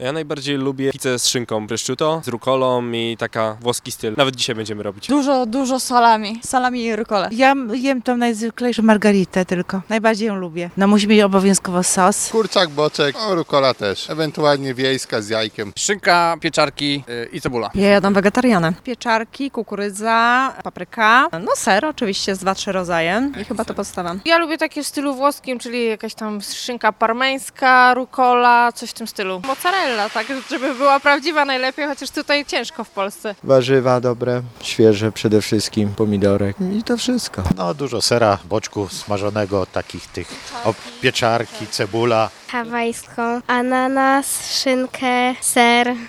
Ja najbardziej lubię pizzę z szynką prosciutto, z rukolą i taka włoski styl. Nawet dzisiaj będziemy robić. Dużo salami i rukole. Ja jem tą najzwyklejszą margaritę tylko. Najbardziej ją lubię. No musi mieć obowiązkowo sos. Kurczak, boczek, rukola też. Ewentualnie wiejska z jajkiem. Szynka, pieczarki i cebula. Ja jadam wegetarianę. Pieczarki, kukurydza, papryka, no ser oczywiście z 2-3 rodzaje i chyba to podstawa. Ja lubię takie w stylu włoskim, czyli jakaś tam szynka parmeńska, rukola, coś w tym stylu. Mozzarella, tak, żeby była prawdziwa najlepiej, chociaż tutaj ciężko w Polsce. Warzywa dobre, świeże przede wszystkim, pomidorek i to wszystko. No dużo sera, boczku smażonego, takich pieczarki, cebula. Hawajską, ananas, szynkę, ser,